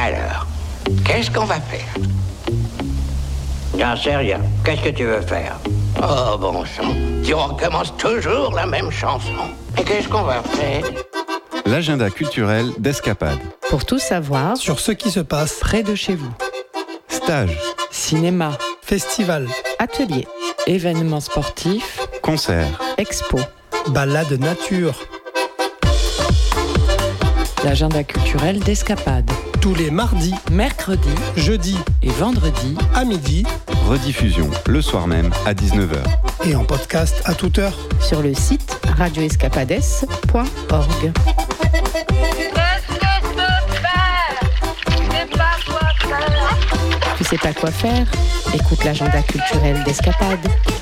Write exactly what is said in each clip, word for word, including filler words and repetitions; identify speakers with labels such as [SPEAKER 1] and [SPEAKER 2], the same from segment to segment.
[SPEAKER 1] Alors, qu'est-ce qu'on va faire?
[SPEAKER 2] J'en sais rien. Qu'est-ce que tu veux faire?
[SPEAKER 1] Oh, bon sang, tu recommences toujours la même chanson. Et qu'est-ce qu'on va faire?
[SPEAKER 3] L'agenda culturel d'Escapade.
[SPEAKER 4] Pour tout savoir
[SPEAKER 5] sur ce qui se passe
[SPEAKER 4] près de chez vous.
[SPEAKER 3] Stage,
[SPEAKER 4] Cinéma,
[SPEAKER 5] festival,
[SPEAKER 4] atelier, événements sportifs,
[SPEAKER 3] concerts,
[SPEAKER 4] expo,
[SPEAKER 5] balade nature.
[SPEAKER 4] L'agenda culturel d'Escapade.
[SPEAKER 5] Tous les mardis,
[SPEAKER 4] Mercredis
[SPEAKER 5] jeudis
[SPEAKER 4] et vendredis
[SPEAKER 5] à midi.
[SPEAKER 3] rediffusion le soir même à dix-neuf heures.
[SPEAKER 5] Et en podcast à toute heure.
[SPEAKER 4] sur le site radio escapades point org. Tu sais pas quoi faire? Écoute l'agenda culturel d'Escapade.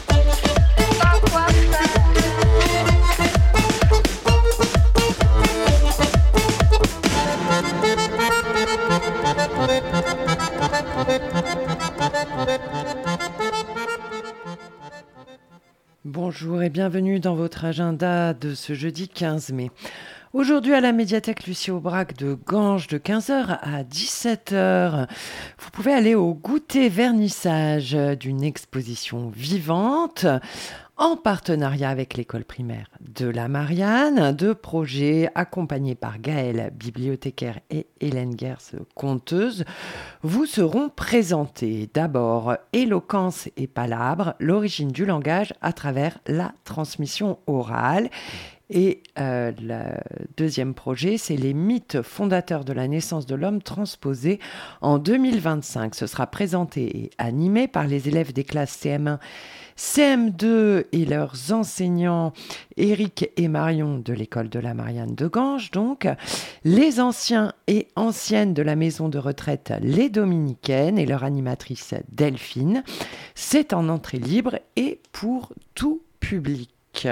[SPEAKER 4] Bonjour et bienvenue dans votre agenda de ce jeudi quinze mai. Aujourd'hui à la médiathèque Lucie Aubrac de Ganges de quinze heures à dix-sept heures, vous pouvez aller au goûter vernissage d'une exposition vivante en partenariat avec l'école primaire de la Marianne. Deux projets accompagnés par Gaëlle, bibliothécaire, et Hélène Gers, conteuse, vous seront présentés. D'abord, éloquence et palabre, l'origine du langage à travers la transmission orale. Et euh, le deuxième projet, c'est les mythes fondateurs de la naissance de l'homme transposés en deux mille vingt-cinq. Ce sera présenté et animé par les élèves des classes C M un, C M deux et leurs enseignants Éric et Marion de l'école de la Marianne de Ganges. Donc, les anciens et anciennes de la maison de retraite Les Dominicaines et leur animatrice Delphine. C'est en entrée libre et pour tout public.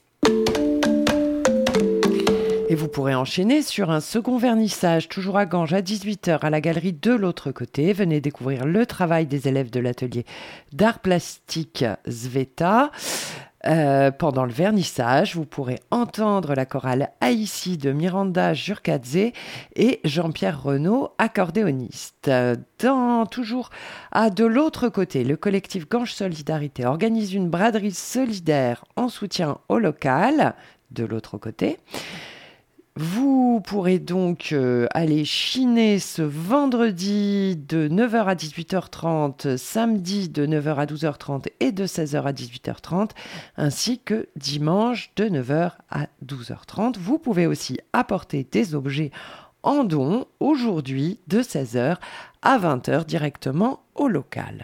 [SPEAKER 4] Et vous pourrez enchaîner sur un second vernissage, toujours à Ganges, à dix-huit heures, à la galerie de l'autre côté. Venez découvrir le travail des élèves de l'atelier d'art plastique Sveta. Euh, pendant le vernissage, vous pourrez entendre la chorale Haïti de Miranda Jurkadze et Jean-Pierre Renaud, accordéoniste. Dans, toujours à de l'autre côté, le collectif Ganges Solidarité organise une braderie solidaire en soutien au local. De l'autre côté, vous pourrez donc euh, aller chiner ce vendredi de neuf heures à dix-huit heures trente, samedi de neuf heures à douze heures trente et de seize heures à dix-huit heures trente, ainsi que dimanche de neuf heures à douze heures trente. Vous pouvez aussi apporter des objets en don aujourd'hui de seize heures à vingt heures directement au local.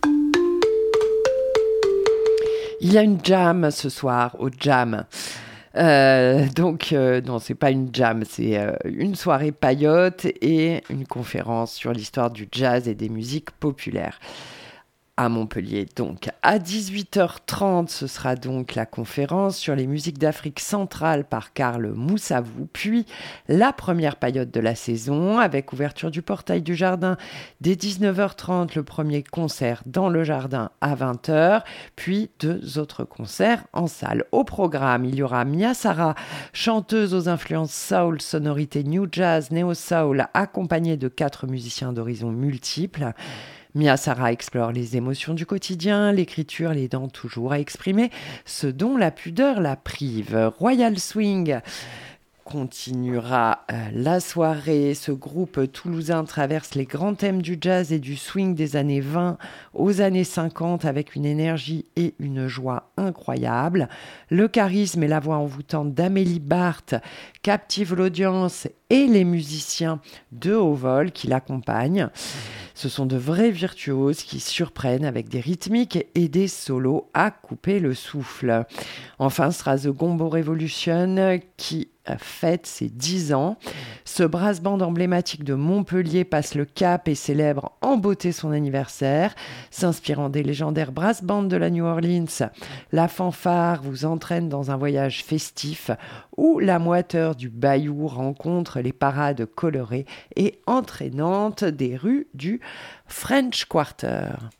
[SPEAKER 4] Il y a une jam ce soir au Jam. Euh, donc, euh, non, c'est pas une jam, c'est euh, une soirée paillote et une conférence sur l'histoire du jazz et des musiques populaires. À Montpellier, donc. À dix-huit heures trente, ce sera donc la conférence sur les musiques d'Afrique centrale par Karl Moussavou, puis la première paillote de la saison, avec ouverture du portail du jardin dès dix-neuf heures trente, le premier concert dans le jardin à vingt heures, puis deux autres concerts en salle. Au programme, il y aura Mia Sara, chanteuse aux influences soul, sonorité new jazz, néo-soul, accompagnée de quatre musiciens d'horizons multiples. Mia Sara explore les émotions du quotidien, l'écriture l'aidant toujours à exprimer ce dont la pudeur la prive. Royal Swing continuera euh, la soirée. Ce groupe toulousain traverse les grands thèmes du jazz et du swing des années vingt aux années cinquante avec une énergie et une joie incroyables. Le charisme et la voix envoûtante d'Amélie Barthes captivent l'audience et les musiciens de haut vol qui l'accompagnent. Ce sont de vrais virtuoses qui surprennent avec des rythmiques et des solos à couper le souffle. Enfin, ce sera The Gombo Revolution qui fête ses dix ans. Ce brass band emblématique de Montpellier passe le cap et célèbre en beauté son anniversaire. S'inspirant des légendaires brass bands de la New Orleans, la fanfare vous entraîne dans un voyage festif où la moiteur du Bayou rencontre les parades colorées et entraînantes des rues du French Quarter.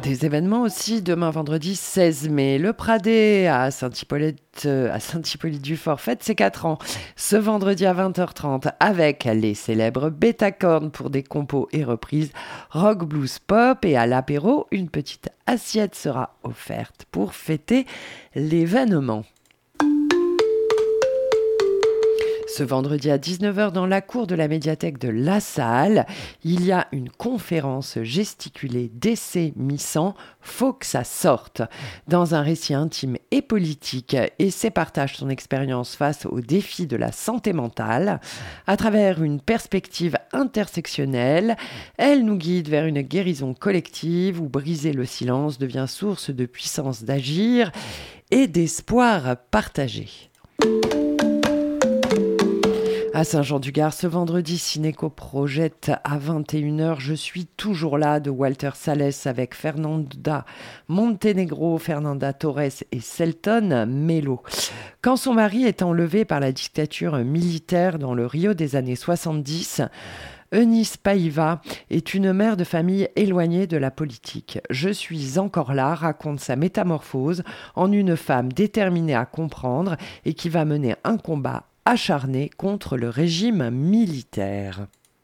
[SPEAKER 4] Des événements aussi, demain vendredi seize mai, le Pradé à Saint-Hippolyte, à Saint-Hippolyte-du-Fort fête ses quatre ans. Ce vendredi à vingt heures trente avec les célèbres Betacorn pour des compos et reprises rock, blues, pop, et à l'apéro, une petite assiette sera offerte pour fêter l'événement. Ce vendredi à dix-neuf heures, dans la cour de la médiathèque de La Salle, il y a une conférence gesticulée d'essai Missan, faut que ça sorte, dans un récit intime et politique. Essai partage son expérience face aux défis de la santé mentale. À travers une perspective intersectionnelle, elle nous guide vers une guérison collective où briser le silence devient source de puissance d'agir et d'espoir partagé. À Saint-Jean-du-Gard, ce vendredi, Cinéco projette à vingt et une heures « Je suis toujours là » de Walter Salles avec Fernanda Montenegro, Fernanda Torres et Selton Mello. Quand son mari est enlevé par la dictature militaire dans le Rio des années soixante-dix, Eunice Paiva est une mère de famille éloignée de la politique. « Je suis encore là » raconte sa métamorphose en une femme déterminée à comprendre et qui va mener un combat acharné contre le régime militaire.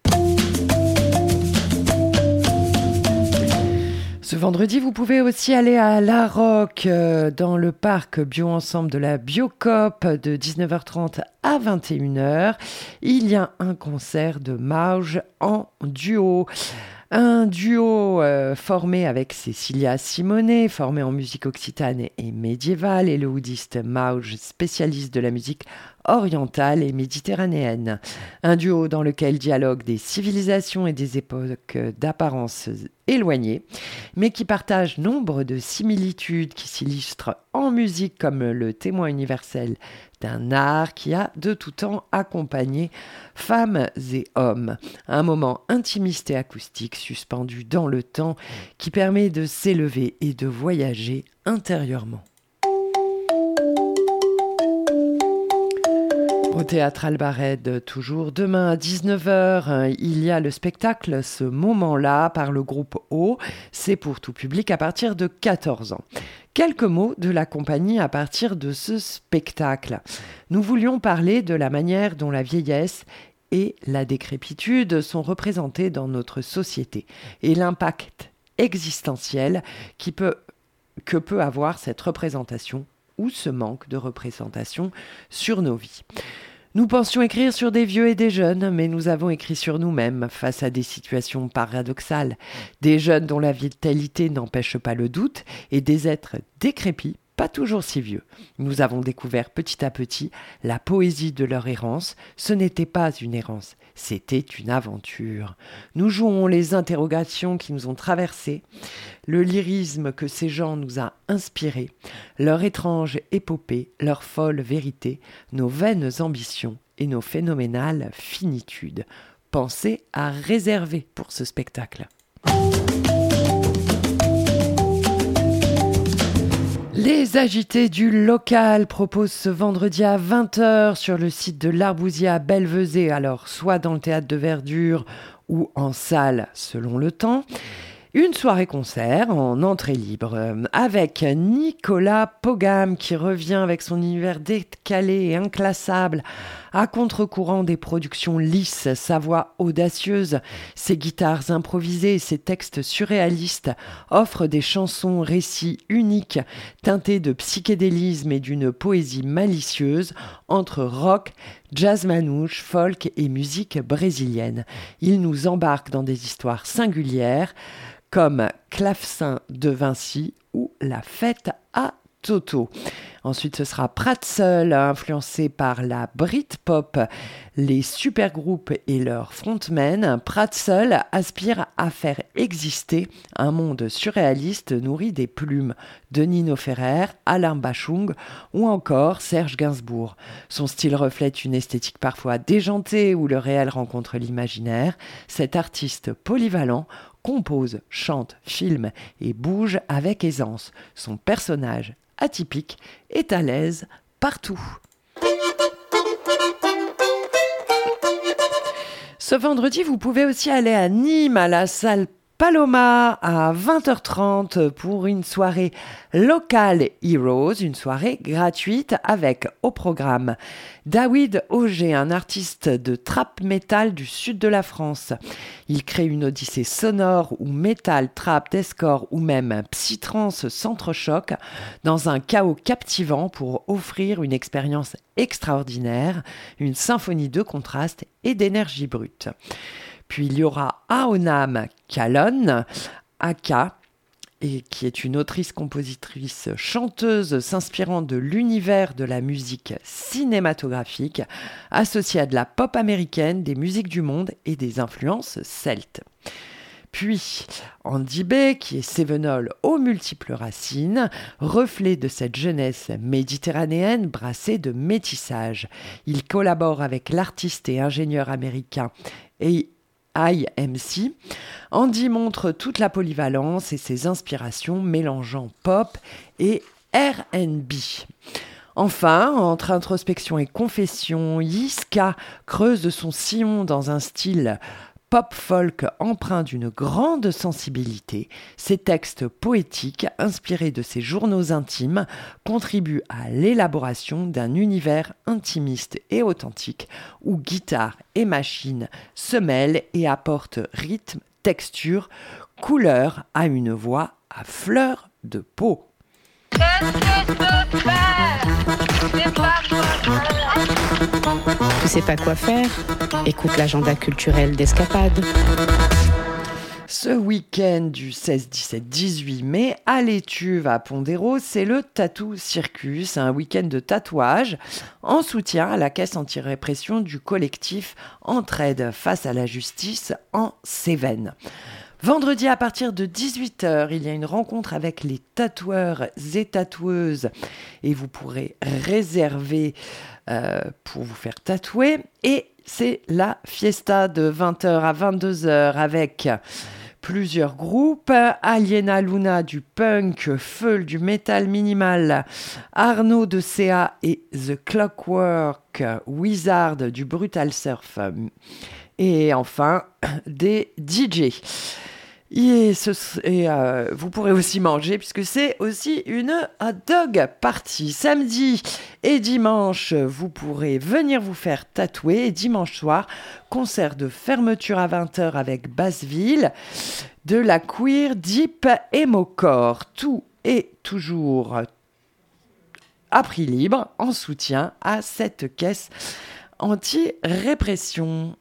[SPEAKER 4] Ce vendredi, vous pouvez aussi aller à La Roque, euh, dans le parc Bio-Ensemble de la Biocoop, de dix-neuf heures trente à vingt et une heures. Il y a un concert de Mauge en duo. Un duo euh, formé avec Cecilia Simonet, formé en musique occitane et médiévale, et le oudiste Mauge, spécialiste de la musique orientale et méditerranéenne. Un duo dans lequel dialoguent des civilisations et des époques d'apparence éloignées, mais qui partagent nombre de similitudes qui s'illustrent en musique comme le témoin universel d'un art qui a de tout temps accompagné femmes et hommes. Un moment intimiste et acoustique suspendu dans le temps qui permet de s'élever et de voyager intérieurement. Au théâtre Albarède, toujours demain à dix-neuf heures, il y a le spectacle Ce moment-là par le groupe O. C'est pour tout public à partir de quatorze ans. Quelques mots de la compagnie à partir de ce spectacle. Nous voulions parler de la manière dont la vieillesse et la décrépitude sont représentées dans notre société et l'impact existentiel qui peut, que peut avoir cette représentation ou ce manque de représentation sur nos vies. Nous pensions écrire sur des vieux et des jeunes, mais nous avons écrit sur nous-mêmes face à des situations paradoxales. Des jeunes dont la vitalité n'empêche pas le doute et des êtres décrépits, pas toujours si vieux. Nous avons découvert petit à petit la poésie de leur errance. Ce n'était pas une errance, c'était une aventure. Nous jouons les interrogations qui nous ont traversées, le lyrisme que ces gens nous a inspirés, leur étrange épopée, leur folle vérité, nos vaines ambitions et nos phénoménales finitudes. Pensez à réserver pour ce spectacle. Les agités du local proposent ce vendredi à vingt heures sur le site de l'Arbousier à Belvezé, alors soit dans le théâtre de Verdure ou en salle selon le temps. Une soirée-concert en entrée libre avec Nicolas Pogam qui revient avec son univers décalé et inclassable à contre-courant des productions lisses, sa voix audacieuse, ses guitares improvisées et ses textes surréalistes offrent des chansons récits uniques teintés de psychédélisme et d'une poésie malicieuse entre rock, jazz manouche, folk et musique brésilienne. Il nous embarque dans des histoires singulières comme Clavecin de Vinci ou La fête à Toto. Ensuite, ce sera Pratseul, influencé par la Britpop, les supergroupes et leurs frontmen. Pratseul aspire à faire exister un monde surréaliste nourri des plumes de Nino Ferrer, Alain Bachung ou encore Serge Gainsbourg. Son style reflète une esthétique parfois déjantée où le réel rencontre l'imaginaire. Cet artiste polyvalent compose, chante, filme et bouge avec aisance. Son personnage atypique est à l'aise partout. Ce vendredi, vous pouvez aussi aller à Nîmes, à la salle Paloma à vingt heures trente pour une soirée Local Heroes, une soirée gratuite avec au programme David Auger, un artiste de trap metal du sud de la France. Il crée une odyssée sonore où métal, trap, deathcore ou même psytrance s'entrechoquent dans un chaos captivant pour offrir une expérience extraordinaire, une symphonie de contrastes et d'énergie brute. Puis il y aura Aonam Kalon, Aka, et qui est une autrice-compositrice chanteuse s'inspirant de l'univers de la musique cinématographique, associée à de la pop américaine, des musiques du monde et des influences celtes. Puis Andy Bay, qui est Cévenol aux multiples racines, reflet de cette jeunesse méditerranéenne brassée de métissage. Il collabore avec l'artiste et ingénieur américain et I M C. Andy montre toute la polyvalence et ses inspirations mélangeant pop et R and B. Enfin, entre introspection et confession, Yiska creuse son sillon dans un style pop-folk empreint d'une grande sensibilité. Ses textes poétiques, inspirés de ses journaux intimes, contribuent à l'élaboration d'un univers intimiste et authentique où guitare et machine se mêlent et apportent rythme, texture, couleur à une voix à fleur de peau.
[SPEAKER 6] Tu sais pas quoi faire? Écoute l'agenda culturel d'Escapade.
[SPEAKER 4] Ce week-end du seize, dix-sept, dix-huit mai, à l'Étuve à Pont-d'Hérault, c'est le Tattoo Circus, un week-end de tatouage en soutien à la caisse anti-répression du collectif Entraide face à la justice en Cévennes. Vendredi à partir de dix-huit heures, il y a une rencontre avec les tatoueurs et tatoueuses et vous pourrez réserver euh, pour vous faire tatouer. Et c'est la fiesta de vingt heures à vingt-deux heures avec plusieurs groupes. Aliena Luna du punk, Feul du metal minimal, Arnaud de C A et The Clockwork Wizard du brutal surf. Et enfin, des D J. Et, ce, et euh, vous pourrez aussi manger puisque c'est aussi une hot dog party. Samedi et dimanche, vous pourrez venir vous faire tatouer. Et dimanche soir, concert de fermeture à vingt heures avec Basseville, de la queer, deep et mocore. Tout est toujours à prix libre en soutien à cette caisse anti-répression.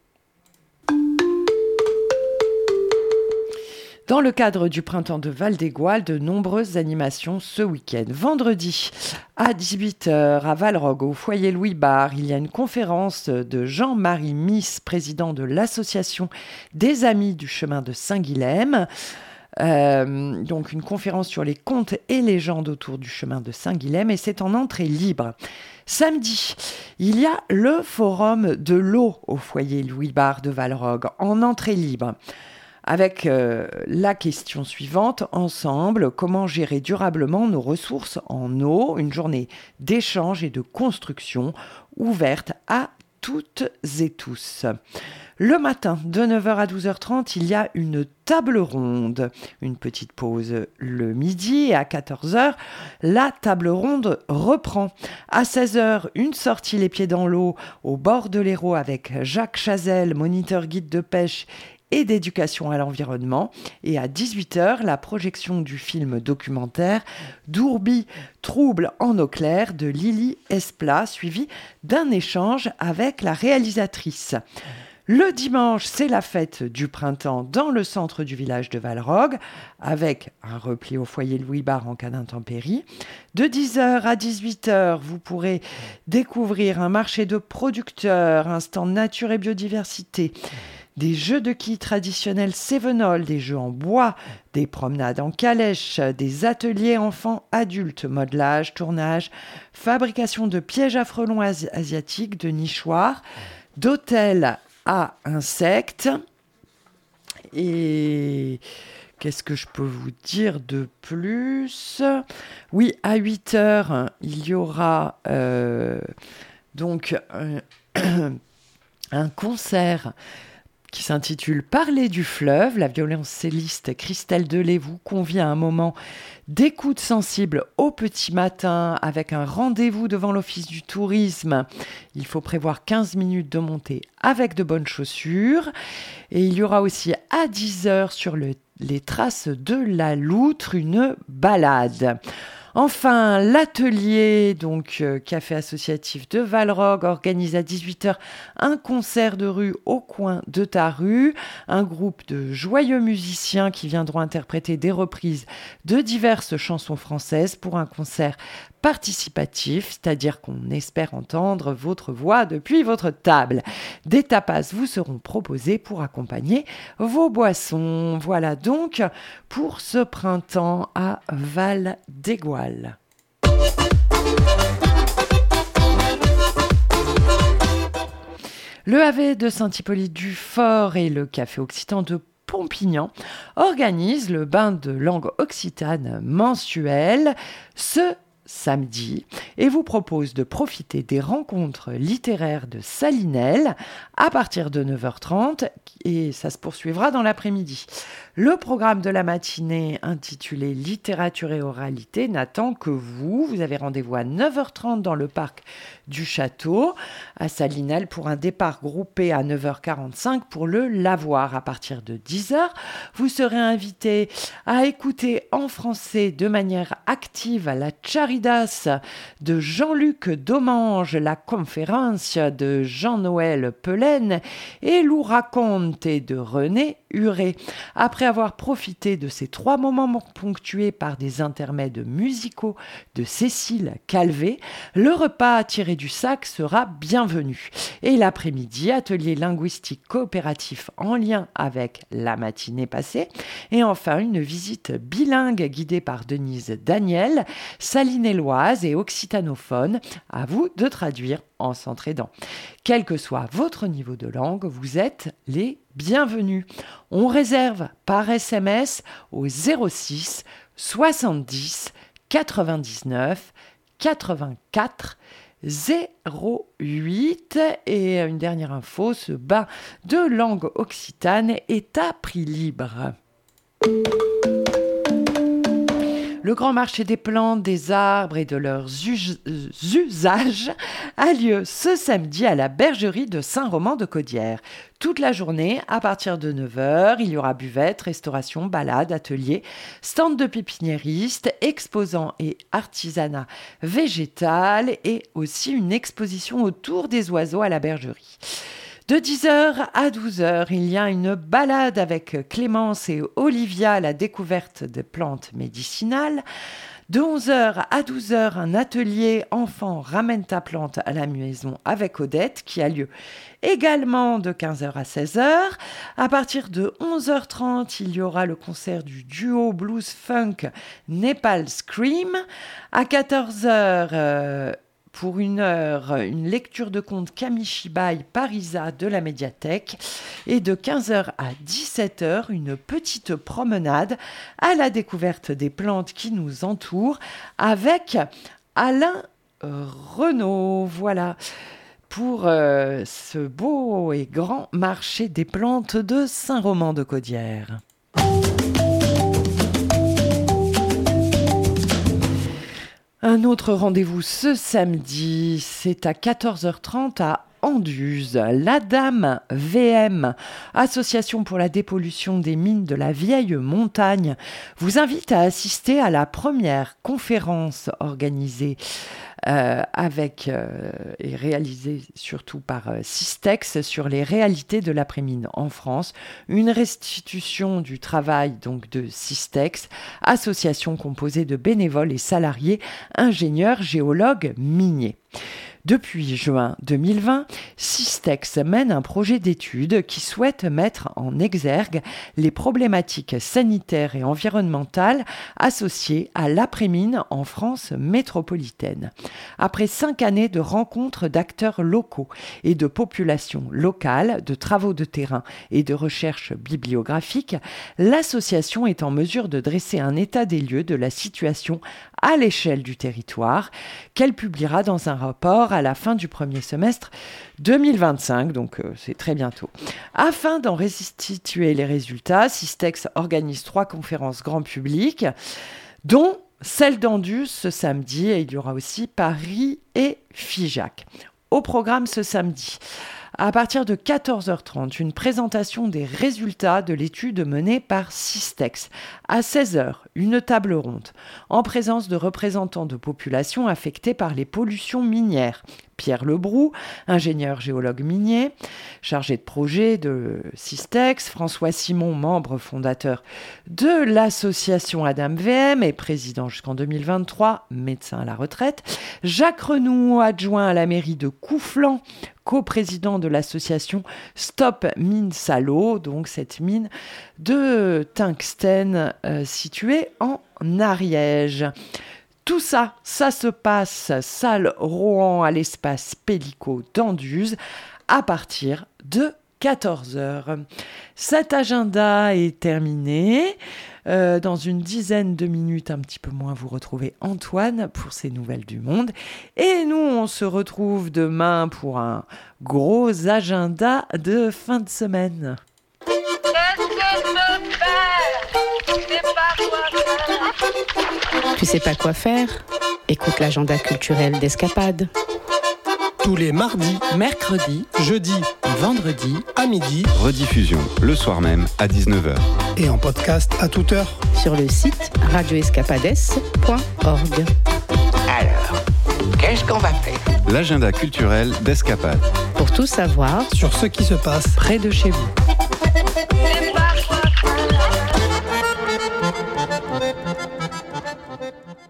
[SPEAKER 4] Dans le cadre du printemps de Val-d'Égoal, de nombreuses animations ce week-end. Vendredi, à dix-huit heures, à Valrogue, au foyer Louis Barre, il y a une conférence de Jean-Marie Miss, président de l'association des Amis du chemin de Saint-Guilhem. Euh, donc une conférence sur les contes et légendes autour du chemin de Saint-Guilhem, et c'est en entrée libre. Samedi, il y a le forum de l'eau au foyer Louis Barre de Valrogue, en entrée libre. Avec euh, la question suivante, ensemble, comment gérer durablement nos ressources en eau? Une journée d'échange et de construction ouverte à toutes et tous. Le matin, de neuf heures à douze heures trente, il y a une table ronde. Une petite pause le midi et à quatorze heures, la table ronde reprend. À seize heures, une sortie les pieds dans l'eau au bord de l'Hérault avec Jacques Chazelle, moniteur guide de pêche et d'éducation à l'environnement. Et à dix-huit heures, la projection du film documentaire Dourbi, trouble en eau claire de Lily Esplat, suivi d'un échange avec la réalisatrice. Le dimanche, c'est la fête du printemps dans le centre du village de Valrogue, avec un repli au foyer Louis Barre en cas d'intempérie. De dix heures à dix-huit heures, vous pourrez découvrir un marché de producteurs, un stand nature et biodiversité, des jeux de quilles traditionnels Cévenol, des jeux en bois, des promenades en calèche, des ateliers enfants-adultes, modelage, tournage, fabrication de pièges à frelons asi- asiatiques, de nichoirs, d'hôtels à insectes. Et qu'est-ce que je peux vous dire de plus? Oui, à huit heures, il y aura euh, donc un, un concert qui s'intitule « Parler du fleuve ». La violoncelliste Christelle Delay vous convie à un moment d'écoute sensible au petit matin avec un rendez-vous devant l'Office du tourisme. Il faut prévoir quinze minutes de montée avec de bonnes chaussures. Et il y aura aussi à dix heures sur le, les traces de la Loutre une balade. Enfin, l'atelier, donc euh, café associatif de Valrogue, organise à dix-huit heures un concert de rue au coin de ta rue. Un groupe de joyeux musiciens qui viendront interpréter des reprises de diverses chansons françaises pour un concert participatif, c'est-à-dire qu'on espère entendre votre voix depuis votre table. Des tapas vous seront proposés pour accompagner vos boissons. Voilà donc pour ce printemps à Val-d'Égoal. Le A V de Saint-Hippolyte-du-Fort et le Café Occitan de Pompignan organisent le bain de langue occitane mensuel ce samedi et vous propose de profiter des rencontres littéraires de Salinel à partir de neuf heures trente et ça se poursuivra dans l'après-midi. Le programme de la matinée intitulé Littérature et oralité n'attend que vous. Vous avez rendez-vous à neuf heures trente dans le parc du Château à Salinel pour un départ groupé à neuf heures quarante-cinq pour le lavoir. À partir de dix heures, vous serez invité à écouter en français de manière active la Charidas de Jean-Luc Domange, la conférence de Jean-Noël Pelaine et l'Ou raconte de René Huré. Après avoir profité de ces trois moments ponctués par des intermèdes musicaux de Cécile Calvé, le repas tiré du sac sera bienvenu. Et l'après-midi, atelier linguistique coopératif en lien avec la matinée passée. Et enfin, une visite bilingue guidée par Denise Daniel, salinelloise et occitanophone. À vous de traduire en s'entraidant. Quel que soit votre niveau de langue, vous êtes les bienvenus. On réserve par S M S au zéro six soixante-dix quatre-vingt-dix-neuf quatre-vingt-quatre zéro huit. Et une dernière info, ce bain de langue occitane est à prix libre. Le grand marché des plantes, des arbres et de leurs us- usages a lieu ce samedi à la bergerie de Saint-Roman-de-Caudière. Toute la journée, à partir de neuf heures, il y aura buvette, restauration, balade, atelier, stand de pépiniéristes, exposants et artisanat végétal et aussi une exposition autour des oiseaux à la bergerie. De dix heures à douze heures, il y a une balade avec Clémence et Olivia à la découverte des plantes médicinales. De onze heures à douze heures, un atelier enfant ramène ta plante à la maison avec Odette qui a lieu également de quinze heures à seize heures. À partir de onze heures trente, il y aura le concert du duo blues funk Nepal Scream. À quatorze heures, euh, pour une heure, une lecture de contes Kamishibai Parisa de la médiathèque. Et de quinze heures à dix-sept heures, une petite promenade à la découverte des plantes qui nous entourent avec Alain Renaud. Voilà pour euh, ce beau et grand marché des plantes de Saint-Roman-de-Caudière. Un autre rendez-vous ce samedi, c'est à quatorze heures trente à Anduze. La Dame V M, Association pour la dépollution des mines de la vieille montagne, vous invite à assister à la première conférence organisée Euh, avec euh, et réalisé surtout par euh, Systex sur les réalités de l'après-mine en France, une restitution du travail donc de Systex, association composée de bénévoles et salariés, ingénieurs, géologues, miniers. Depuis juin deux mille vingt, Systex mène un projet d'étude qui souhaite mettre en exergue les problématiques sanitaires et environnementales associées à l'après-mine en France métropolitaine. Après cinq années de rencontres d'acteurs locaux et de populations locales, de travaux de terrain et de recherches bibliographiques, l'association est en mesure de dresser un état des lieux de la situation à l'échelle du territoire, qu'elle publiera dans un rapport à la fin du premier semestre deux mille vingt-cinq, donc euh, c'est très bientôt. Afin d'en restituer les résultats, Systex organise trois conférences grand public, dont celle d'Anduze ce samedi, et il y aura aussi Paris et Figeac. Au programme ce samedi, à partir de quatorze heures trente, une présentation des résultats de l'étude menée par Systex. À seize heures, une table ronde, en présence de représentants de populations affectées par les pollutions minières. Pierre Lebroux, ingénieur géologue minier, chargé de projet de Systex, François Simon, membre fondateur de l'association Adam V M et président jusqu'en deux mille vingt-trois, médecin à la retraite, Jacques Renoux, adjoint à la mairie de Couflan, coprésident de l'association Stop Mine Salo, donc cette mine de tungstène euh, située en Ariège. Tout ça, ça se passe salle Rohan à l'espace Pellico d'Anduze à partir de quatorze heures. Cet agenda est terminé. Euh, dans une dizaine de minutes, un petit peu moins, vous retrouvez Antoine pour ses nouvelles du monde. Et nous, on se retrouve demain pour un gros agenda de fin de semaine.
[SPEAKER 6] Tu sais pas quoi faire ? Écoute l'agenda culturel d'Escapade.
[SPEAKER 5] Tous les mardis,
[SPEAKER 4] Mercredi,
[SPEAKER 5] jeudis
[SPEAKER 4] et vendredi,
[SPEAKER 5] à midi
[SPEAKER 3] Rediffusion le soir même à dix-neuf heures.
[SPEAKER 5] et en podcast à toute heure.
[SPEAKER 6] Sur le site radio escapades point org.
[SPEAKER 1] Alors, qu'est-ce qu'on va faire?
[SPEAKER 3] L'agenda culturel d'Escapade.
[SPEAKER 6] Pour tout savoir,
[SPEAKER 5] Sur ce qui se passe
[SPEAKER 4] près de chez vous.